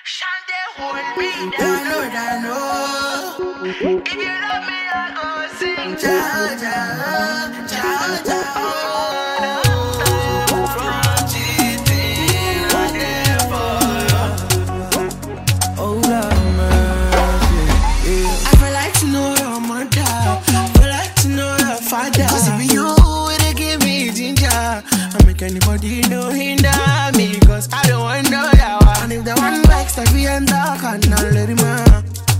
I know. If you love me, I go sing. Ja, ja, ja, ja. From cheating, I care for you. Oh, Lord, mercy. Yeah. I feel like to know your mother. I feel like to know your father. Cause if you would give me ginger, I make anybody know hinder me. Cause I don't want no yawa. And if the one likes to be and dark, I can't let him out.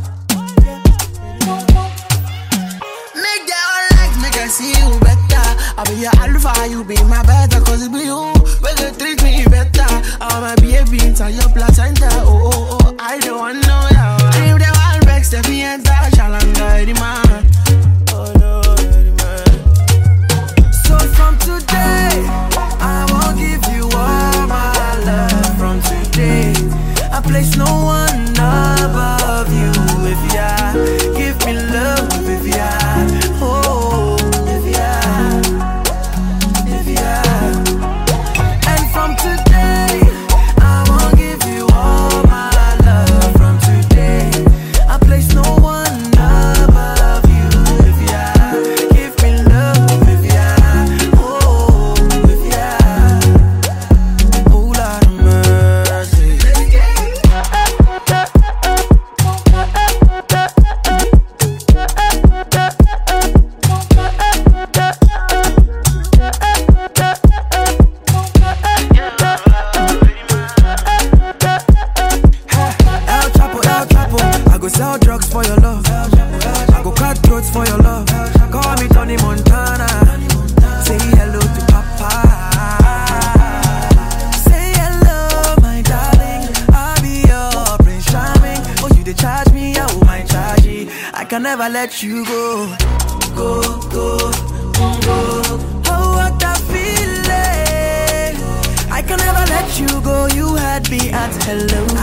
I see you better. I'll be your alpha, you be my better. Cause it be you, but you treat me better. I'm a baby inside your placenta. Oh, oh, oh, I don't want no yawa. And if the one vex to be and dark, shall I guide him man? Oh no, man. So from today, I won't give you all my love. From today, I place no one above you. If you give me love, if you oh. And from today, I won't give you all my love. From today, I place no one above you. If you give me love, if you oh, if you oh, Lord of mercy. Sell drugs for your love. I go cut throats for your love. Call me Tony Montana. Say hello to Papa. Say hello, my darling. I'll be your Prince Charming. Oh, you they charge me, oh my charge. I can never let you go. Go, go, go. Oh, what a feeling. I can never let you go. You had me at hello.